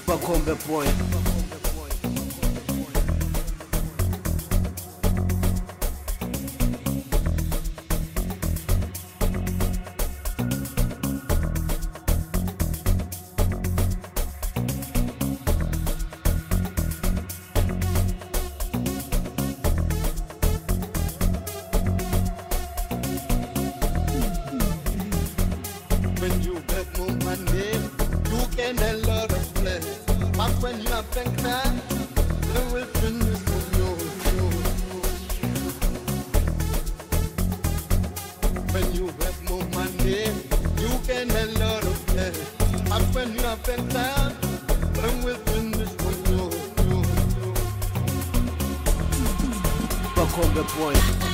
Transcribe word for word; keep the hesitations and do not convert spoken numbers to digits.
Pacombe Point. When you get more money, you can a lot of play. But when you have been crying, they will finish for you. When you have more money, you can a lot of play. But when you have been crying, they will finish for you. Pacombe Point.